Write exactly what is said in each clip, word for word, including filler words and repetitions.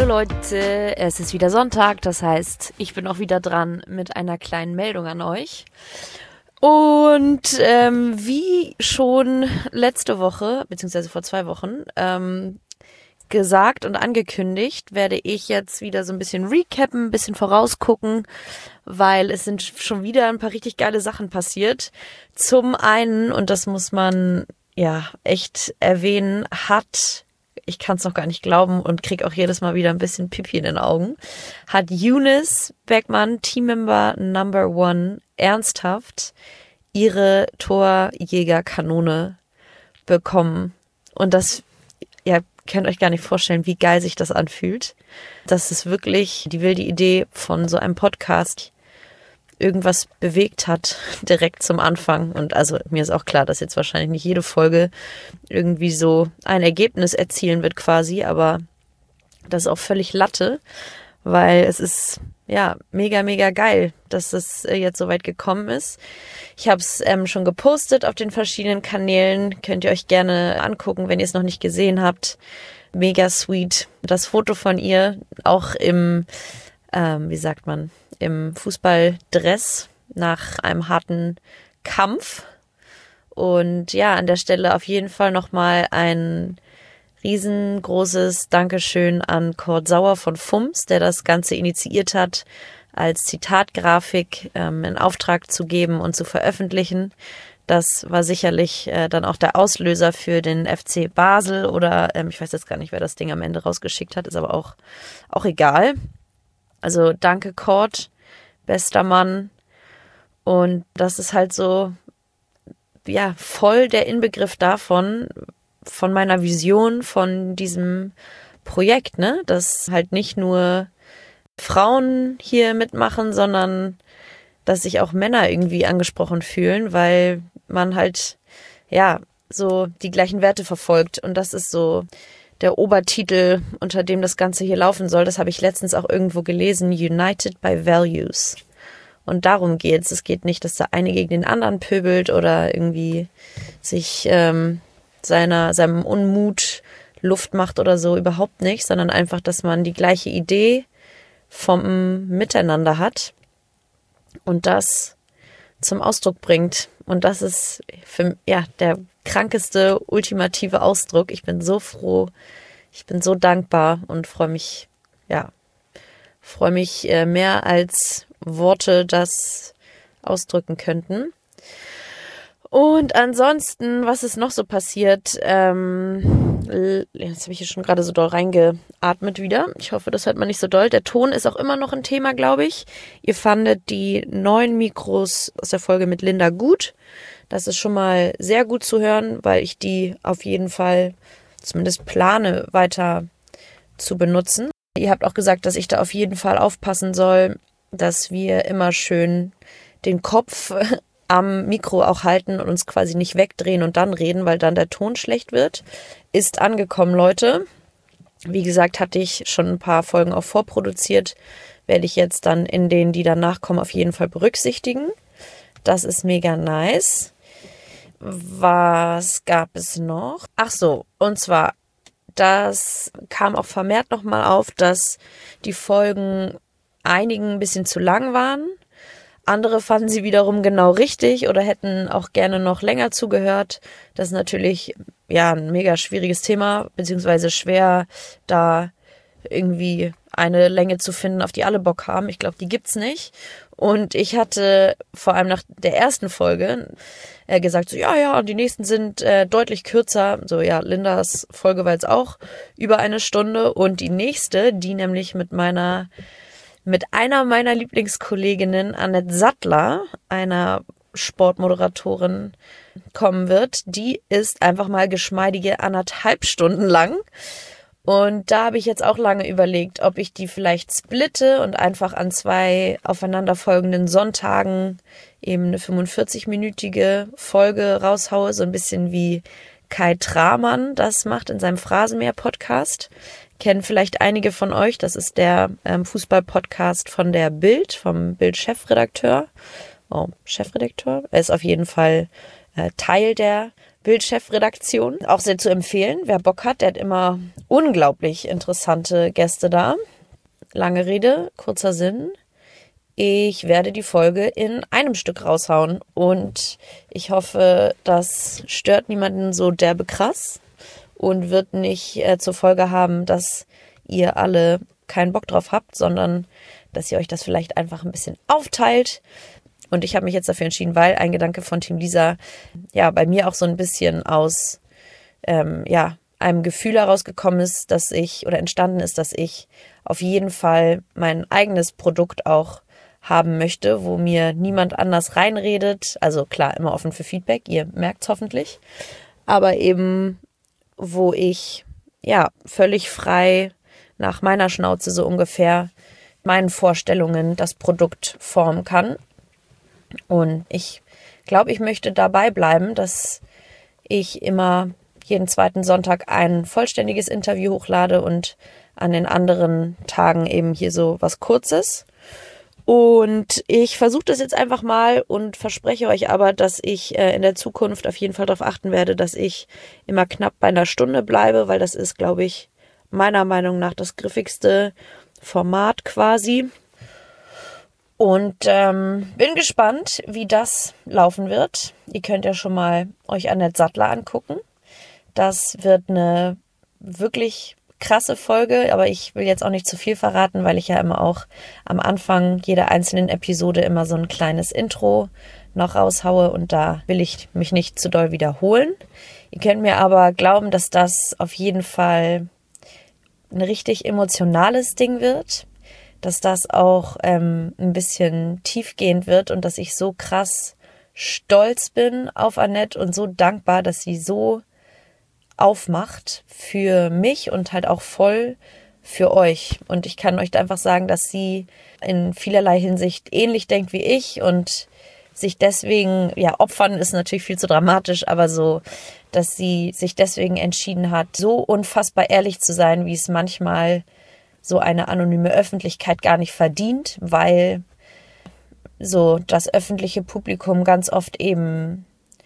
Leute, es ist wieder Sonntag, das heißt, ich bin auch wieder dran mit einer kleinen Meldung an euch. Und ähm, wie schon letzte Woche, beziehungsweise vor zwei Wochen, ähm, gesagt und angekündigt, werde ich jetzt wieder so ein bisschen recappen, ein bisschen vorausgucken, weil es sind schon wieder ein paar richtig geile Sachen passiert. Zum einen, und das muss man ja echt erwähnen, hat, ich kann es noch gar nicht glauben und krieg auch jedes Mal wieder ein bisschen Pipi in den Augen, hat Eunice Beckmann, Teammember Number One, ernsthaft ihre Torjägerkanone bekommen. Und das, ja, könnt euch gar nicht vorstellen, wie geil sich das anfühlt. Das ist wirklich die wilde Idee von so einem Podcast, irgendwas bewegt hat, direkt zum Anfang. Und also mir ist auch klar, dass jetzt wahrscheinlich nicht jede Folge irgendwie so ein Ergebnis erzielen wird quasi, aber das ist auch völlig Latte, weil es ist ja mega, mega geil, dass es jetzt so weit gekommen ist. Ich habe es ähm, schon gepostet auf den verschiedenen Kanälen, könnt ihr euch gerne angucken, wenn ihr es noch nicht gesehen habt. Mega sweet. Das Foto von ihr, auch im, ähm, wie sagt man, im Fußballdress nach einem harten Kampf. Und ja, an der Stelle auf jeden Fall nochmal ein riesengroßes Dankeschön an Kurt Sauer von Fums, der das Ganze initiiert hat, als Zitatgrafik ähm, in Auftrag zu geben und zu veröffentlichen. Das war sicherlich äh, dann auch der Auslöser für den F C Basel oder ähm, ich weiß jetzt gar nicht, wer das Ding am Ende rausgeschickt hat, ist aber auch, auch egal. Also danke Kurt, bester Mann. Und das ist halt so, ja, voll der Inbegriff davon, von meiner Vision von diesem Projekt, ne, dass halt nicht nur Frauen hier mitmachen, sondern dass sich auch Männer irgendwie angesprochen fühlen, weil man halt, ja, so die gleichen Werte verfolgt. Und das ist so der Obertitel, unter dem das Ganze hier laufen soll. Das habe ich letztens auch irgendwo gelesen, United by Values. Und darum geht's. Es geht nicht, dass der eine gegen den anderen pöbelt oder irgendwie sich ähm, seiner seinem Unmut Luft macht oder so, überhaupt nicht, sondern einfach, dass man die gleiche Idee vom Miteinander hat und das zum Ausdruck bringt. Und das ist für, ja, der krankeste, ultimative Ausdruck. Ich bin so froh, ich bin so dankbar und freue mich, ja, freue mich äh, mehr als Worte das ausdrücken könnten. Und ansonsten, was ist noch so passiert? Ähm, jetzt habe ich hier schon gerade so doll reingeatmet wieder. Ich hoffe, das hört man nicht so doll. Der Ton ist auch immer noch ein Thema, glaube ich. Ihr fandet die neuen Mikros aus der Folge mit Linda gut. Das ist schon mal sehr gut zu hören, weil ich die auf jeden Fall zumindest plane, weiter zu benutzen. Ihr habt auch gesagt, dass ich da auf jeden Fall aufpassen soll, dass wir immer schön den Kopf am Mikro auch halten und uns quasi nicht wegdrehen und dann reden, weil dann der Ton schlecht wird. Ist angekommen, Leute. Wie gesagt, hatte ich schon ein paar Folgen auch vorproduziert. Werde ich jetzt dann in denen, die danach kommen, auf jeden Fall berücksichtigen. Das ist mega nice. Was gab es noch? Ach so, und zwar, das kam auch vermehrt nochmal auf, dass die Folgen einigen ein bisschen zu lang waren. Andere fanden sie wiederum genau richtig oder hätten auch gerne noch länger zugehört. Das ist natürlich ja ein mega schwieriges Thema, beziehungsweise schwer, da irgendwie eine Länge zu finden, auf die alle Bock haben. Ich glaube, die gibt's nicht. Und ich hatte vor allem nach der ersten Folge äh, gesagt, so ja, ja, und die nächsten sind äh, deutlich kürzer. So ja, Lindas Folge war jetzt auch über eine Stunde. Und die nächste, die nämlich mit meiner mit einer meiner Lieblingskolleginnen, Annette Sattler, einer Sportmoderatorin, kommen wird. Die ist einfach mal geschmeidige anderthalb Stunden lang. Und da habe ich jetzt auch lange überlegt, ob ich die vielleicht splitte und einfach an zwei aufeinanderfolgenden Sonntagen eben eine fünfundvierzig-minütige Folge raushaue. So ein bisschen wie Kai Tramann das macht in seinem Phrasenmäher-Podcast. Kennen vielleicht einige von euch. Das ist der ähm, Fußball-Podcast von der Bild, vom Bild-Chefredakteur. Oh, Chefredakteur? Er ist auf jeden Fall äh, Teil der Bildchefredaktion. Auch sehr zu empfehlen, wer Bock hat, der hat immer unglaublich interessante Gäste da. Lange Rede, kurzer Sinn. Ich werde die Folge in einem Stück raushauen und ich hoffe, das stört niemanden so derbe krass und wird nicht äh, zur Folge haben, dass ihr alle keinen Bock drauf habt, sondern dass ihr euch das vielleicht einfach ein bisschen aufteilt. Und ich habe mich jetzt dafür entschieden, weil ein Gedanke von Team Lisa ja bei mir auch so ein bisschen aus ähm, ja einem Gefühl herausgekommen ist, dass ich oder entstanden ist, dass ich auf jeden Fall mein eigenes Produkt auch haben möchte, wo mir niemand anders reinredet. Also klar, immer offen für Feedback, ihr merkt's hoffentlich. Aber eben, wo ich ja völlig frei nach meiner Schnauze so ungefähr meinen Vorstellungen das Produkt formen kann. Und ich glaube, ich möchte dabei bleiben, dass ich immer jeden zweiten Sonntag ein vollständiges Interview hochlade und an den anderen Tagen eben hier so was Kurzes. Und ich versuche das jetzt einfach mal und verspreche euch aber, dass ich äh, in der Zukunft auf jeden Fall darauf achten werde, dass ich immer knapp bei einer Stunde bleibe, weil das ist, glaube ich, meiner Meinung nach das griffigste Format quasi. Und ähm, bin gespannt, wie das laufen wird. Ihr könnt ja schon mal euch Annette Sattler angucken. Das wird eine wirklich krasse Folge, aber ich will jetzt auch nicht zu viel verraten, weil ich ja immer auch am Anfang jeder einzelnen Episode immer so ein kleines Intro noch raushaue und da will ich mich nicht zu doll wiederholen. Ihr könnt mir aber glauben, dass das auf jeden Fall ein richtig emotionales Ding wird, dass das auch ähm, ein bisschen tiefgehend wird und dass ich so krass stolz bin auf Annette und so dankbar, dass sie so aufmacht für mich und halt auch voll für euch. Und ich kann euch da einfach sagen, dass sie in vielerlei Hinsicht ähnlich denkt wie ich und sich deswegen, ja, opfern ist natürlich viel zu dramatisch, aber so, dass sie sich deswegen entschieden hat, so unfassbar ehrlich zu sein, wie es manchmal so eine anonyme Öffentlichkeit gar nicht verdient, weil so das öffentliche Publikum ganz oft eben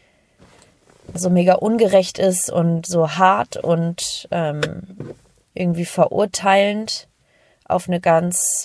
so mega ungerecht ist und so hart und ähm, irgendwie verurteilend auf eine ganz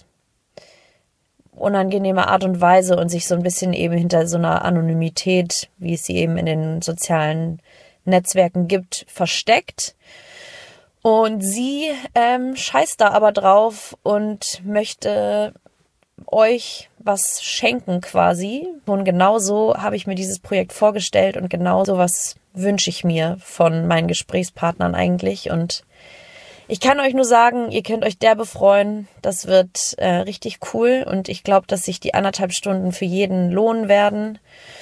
unangenehme Art und Weise und sich so ein bisschen eben hinter so einer Anonymität, wie es sie eben in den sozialen Netzwerken gibt, versteckt. Und sie ähm, scheißt da aber drauf und möchte euch was schenken quasi. Und genau so habe ich mir dieses Projekt vorgestellt und genau so was wünsche ich mir von meinen Gesprächspartnern eigentlich. Und ich kann euch nur sagen, ihr könnt euch derbe freuen. Das wird äh, richtig cool und ich glaube, dass sich die anderthalb Stunden für jeden lohnen werden.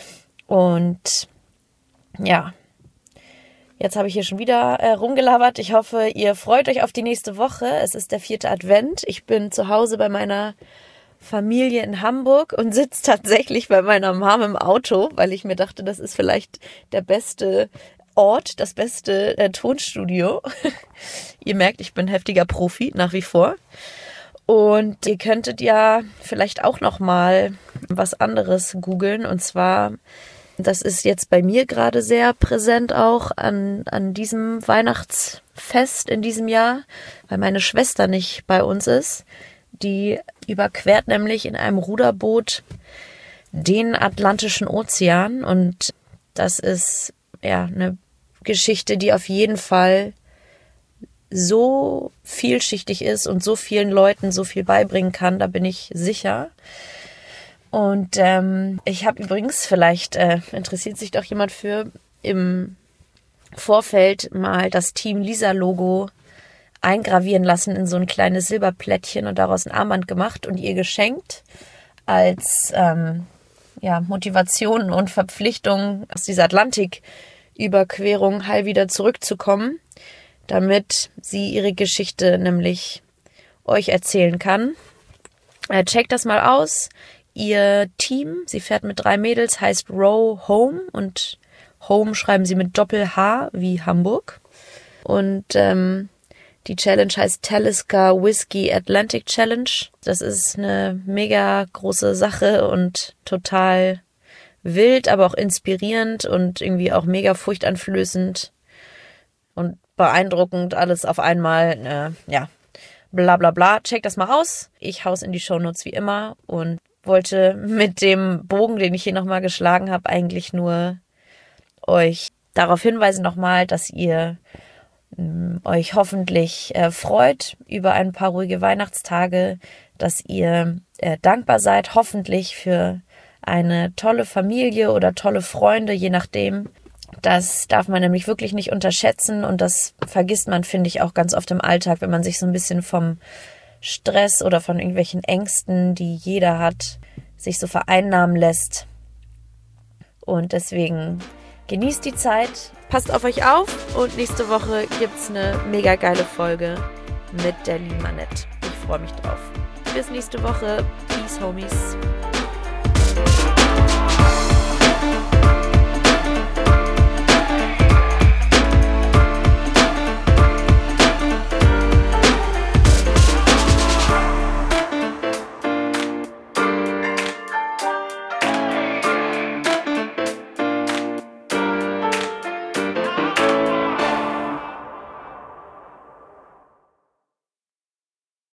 Und ja, jetzt habe ich hier schon wieder äh, rumgelabert. Ich hoffe, ihr freut euch auf die nächste Woche. Es ist der vierte Advent. Ich bin zu Hause bei meiner Familie in Hamburg und sitze tatsächlich bei meiner Mom im Auto, weil ich mir dachte, das ist vielleicht der beste Ort, das beste äh, Tonstudio. Ihr merkt, ich bin heftiger Profi nach wie vor. Und ihr könntet ja vielleicht auch noch mal was anderes googeln. Und zwar, das ist jetzt bei mir gerade sehr präsent auch an, an diesem Weihnachtsfest in diesem Jahr, weil meine Schwester nicht bei uns ist. Die überquert nämlich in einem Ruderboot den Atlantischen Ozean und das ist ja eine Geschichte, die auf jeden Fall so vielschichtig ist und so vielen Leuten so viel beibringen kann, da bin ich sicher. Und ähm, ich habe übrigens, vielleicht äh, interessiert sich doch jemand für, im Vorfeld mal das Team Lisa-Logo eingravieren lassen in so ein kleines Silberplättchen und daraus ein Armband gemacht und ihr geschenkt als ähm, ja, Motivation und Verpflichtung aus dieser Atlantiküberquerung heil wieder zurückzukommen, damit sie ihre Geschichte nämlich euch erzählen kann. Äh, checkt das mal aus. Ihr Team, sie fährt mit drei Mädels, heißt Row Home und Home schreiben sie mit Doppel-H wie Hamburg. Und ähm, die Challenge heißt Talisker Whiskey Atlantic Challenge. Das ist eine mega große Sache und total wild, aber auch inspirierend und irgendwie auch mega furchteinflößend und beeindruckend, alles auf einmal, äh, ja, bla bla bla. Checkt das mal aus. Ich hau's in die Shownotes wie immer und wollte mit dem Bogen, den ich hier nochmal geschlagen habe, eigentlich nur euch darauf hinweisen nochmal, dass ihr mh, euch hoffentlich äh, freut über ein paar ruhige Weihnachtstage, dass ihr äh, dankbar seid, hoffentlich für eine tolle Familie oder tolle Freunde, je nachdem. Das darf man nämlich wirklich nicht unterschätzen und das vergisst man, finde ich, auch ganz oft im Alltag, wenn man sich so ein bisschen vom Stress oder von irgendwelchen Ängsten, die jeder hat, sich so vereinnahmen lässt. Und deswegen genießt die Zeit, passt auf euch auf und nächste Woche gibt's eine mega geile Folge mit der lieben Annette. Ich freue mich drauf. Bis nächste Woche. Peace, Homies.